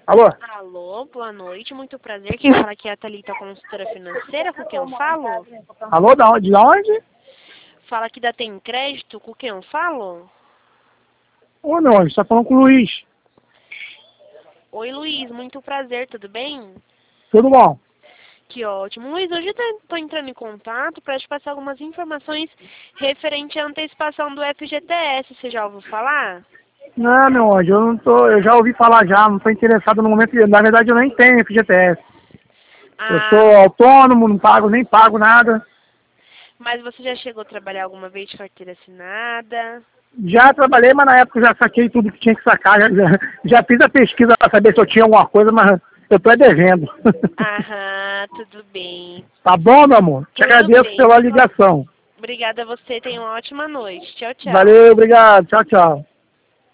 Alô? Alô, boa noite, muito prazer. Quem fala aqui é a Thalita, consultora financeira, com quem eu falo? Alô, de onde? Fala aqui da Tem Crédito, com quem eu falo? Ô, meu anjo, você tá falando com o Luiz. Oi, Luiz, muito prazer, tudo bem? Tudo bom? Que ótimo. Luiz, hoje eu estou entrando em contato para te passar algumas informações referente à antecipação do FGTS. Você já ouviu falar? Não, meu anjo, eu já ouvi falar já, não tô interessado no momento, na verdade eu nem tenho FGTS. Eu Ah, sou autônomo, não pago, nem pago nada. mas você já chegou a trabalhar alguma vez de carteira assinada? Já trabalhei, mas na época eu já saquei tudo que tinha que sacar, já fiz a pesquisa para saber se eu tinha alguma coisa, mas eu tô devendo. Aham, tudo bem. Tá bom, meu amor? Te Tudo agradeço bem. pela ligação. Obrigada a você, tenha uma ótima noite. Tchau, tchau. Valeu, obrigado, tchau, tchau.